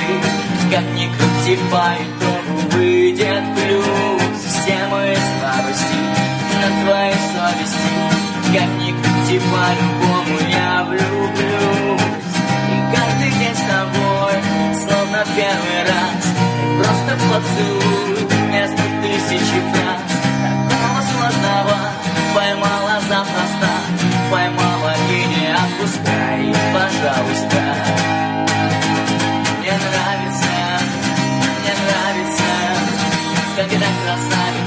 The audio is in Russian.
Как ни крути по итогу выйдет плюс. Все мои слабости на твоей совести. Как ни крути по-любому я влюблюсь. И каждый день с тобой, словно первый раз. И просто поцелуй вместо тысячи фраз. Такого сложного поймала запросто. Поймала и не отпускай, пожалуйста. Мне нравится, когда красавица